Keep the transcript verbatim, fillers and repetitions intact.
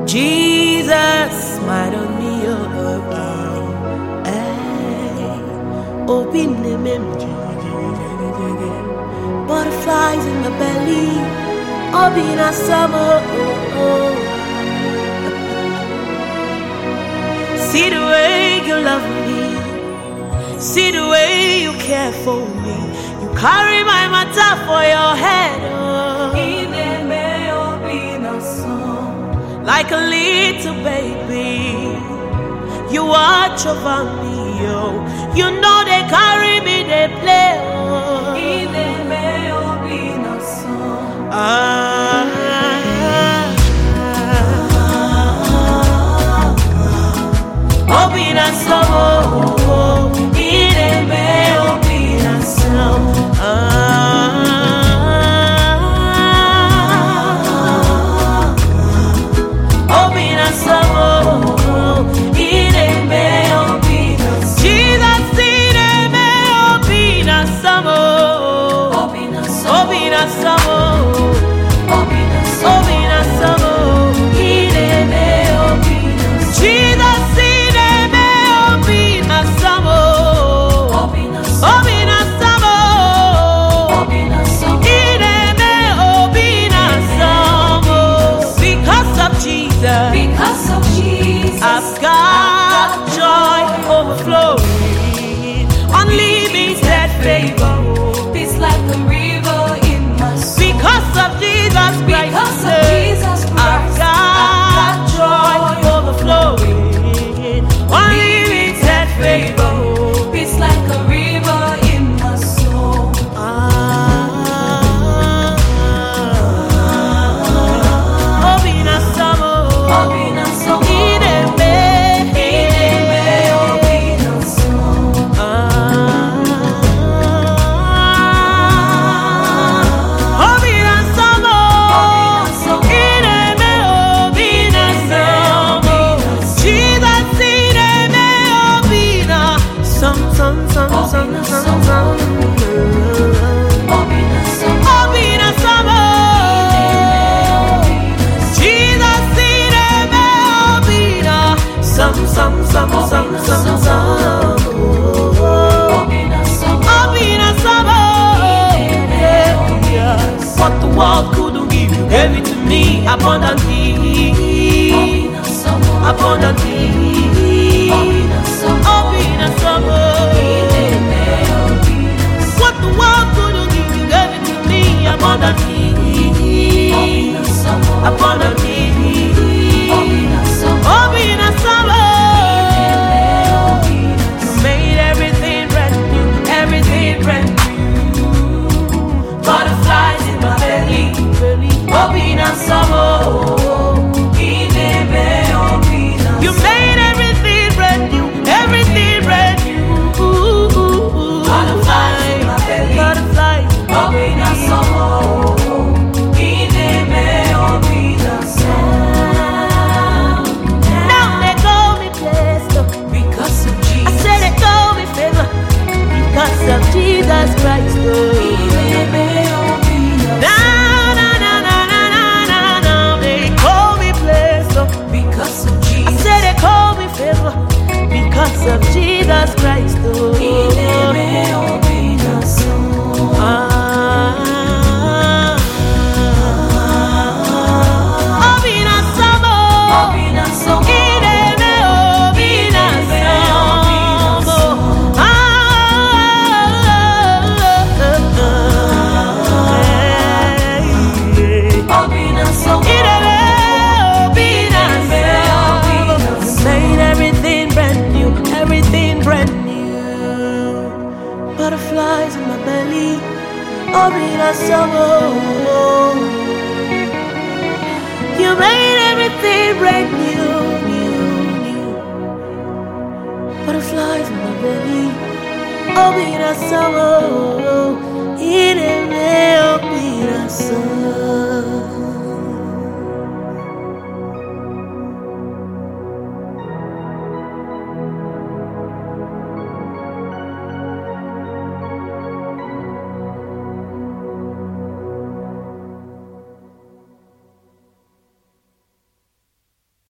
Jesus, smile on me, oh, oh, oh. Hey, open the mem, butterflies in my belly, open a summer, oh, oh. See the way you love me, see the way you care for me. You carry my matter for your head, oh. Like a little baby, you watch over me, oh. You know they carry me, they play, oh. Ah, Obina Samo, Obina Samo, ah. Because of Jesus, I've got joy overflowing, unlimited favor. Peace like a river in my soul. Because of Jesus Christ, because of Jesus Christ, I've got joy overflowing, unlimited favor. Peace like a river in my soul. Ah, Obina Samo. Obina Samo, Ideme, Ideme, Obina Samo. ah, Obina Samo, Obina Samo, Ideme, Obina Samo. Jesus, Ideme, Obina, some, some, some, some, some, some. Obina Samo, Obina Samo. Some, some, some, some, some, some. Obina Samo, Obina Samo. Yeah, yeah. What the world couldn't give, you gave it to me abundantly, Obina Samo, abundantly. Obina Samo, Obina Samo. What the world couldn't give, you gave it to me abundantly, Obina Samo, abundantly. Obina Samo, Obina Samo. You made everything brand new, everything brand new. Butterflies in my belly, Obina Samo. You made everything brand new, everything brand new. Butterflies in my belly, butterflies. Obina Samo. Now they call me blessed Because of I Jesus, said they call me favor because of Jesus Christ. Now, now, now, now, now, now, now, now they call me blessed because of I Jesus, said they call me favor because of Jesus Christ. Ah. Obina Samo. Obina Samo, Ideme, Obina Samo. Ah. Hey. Obina Samo, Ideme, Obina Samo. You made everything brand new, everything brand new. Butterflies in my belly, Obina Samo. You made everything brand new, new, new. Butterflies in my belly, Obina Samo. Ideme, Obina